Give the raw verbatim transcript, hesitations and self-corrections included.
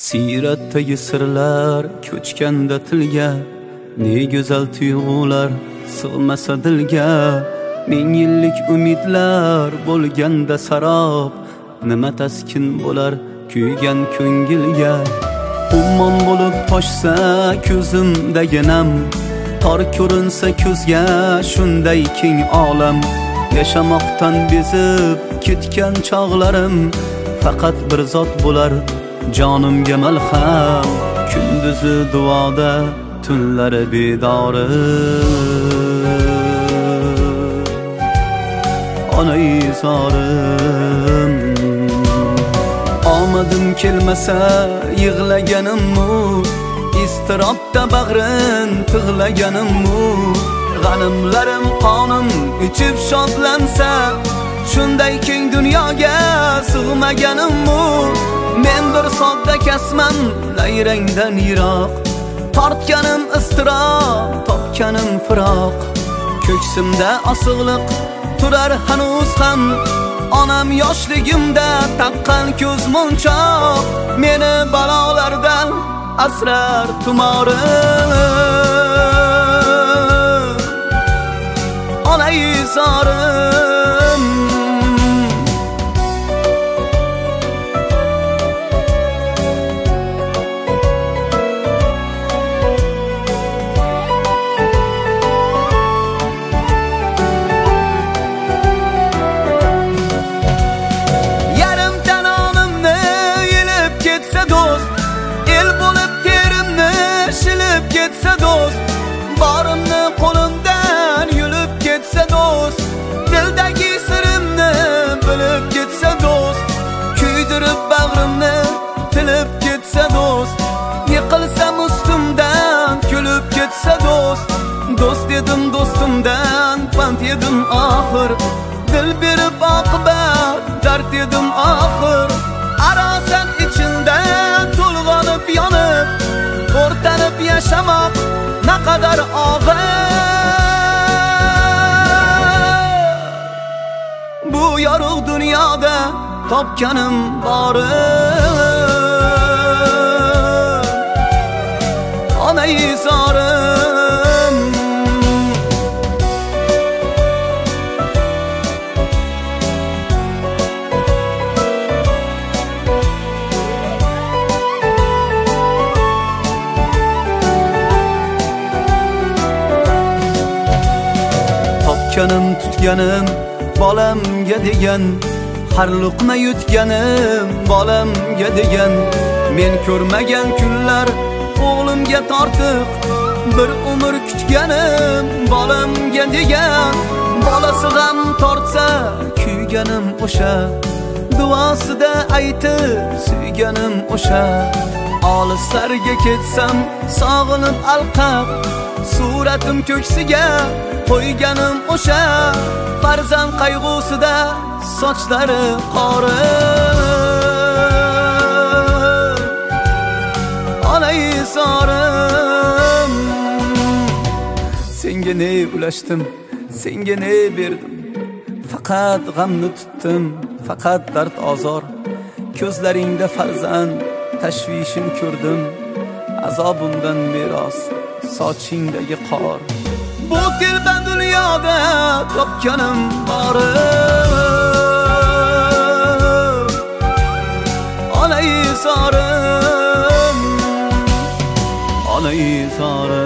Siyratdagi sirlar ko'chganda tilga, ne go'zal tuyg'ular sig'masa dilga. Ming yillik umidlar bo'lganda sarob, nima taskin bo'lar kuygan ko'ngilga. Ummon bo'lib toshsa ko'zimdagi nam, tor ko'rinsa ko'zga shunday keng olam. Yashamoqdan bezib ketgan chog'larim, faqat bir zot bo'lar jonimga malham. Kunduzi duoda, tunlari bedori, onay zorim. Omadim kelmasa yig'laganim-mu, istirobda bag'rin tig'laganim-mu. G'animlarim qonim ichib shodlansa, shunday keng dunyoga sig'maganim-mu. Men bir sodda kasman nayrangdan yiroq, tortganim iztirob, topganim firoq. Ko'ksimda osig'liq turar hanuz ham, onam yoshligimda taqqan ko'z munchoq. Meni balolardan asrar tumorim, onay zorim. Ketsa do'st, borimni qo'limdan yulib ketsa do'st, dildagi sirimni bilib ketsa do'st, kuydirib bag'rimni tilib ketsa do'st, yiqilsam ustimdan kulib ketsa do'st. Do'st dedim do'stimdan pand yedim oxir, dil berib oqibat dard dedim oxir. Arosat ichida to'lg'onib yonib, o'rtanib yashamoq naqadar og'ir. Bu yorug' dunyoda topganim bori, onay zorim. Topganim tutganim bolamga degan, har luqma yutganim bolamga degan. Men ko'rmagan kunlar o'g'limga tortiq, bir umr kutganim bolamga degan. Bolasi g'am tortsa kuyganim o'sha, duosida aytib suyganim o'sha. Olislarga ketsam sog'inib alqab, suratim ko'ksiga qo'yganim o'sha. Farzand qayg'usida sochlari qori, onay zorim. Senga ne ulashdim, senga ne berdim, faqat g'amni tutdim, faqat dard azor. Ko'zlaringda farzand tashvishin ko'rdim, azobimdan meros sochingdagi qor. Bu tilda dunyoda topganim bori, onay zorim, onay zorim.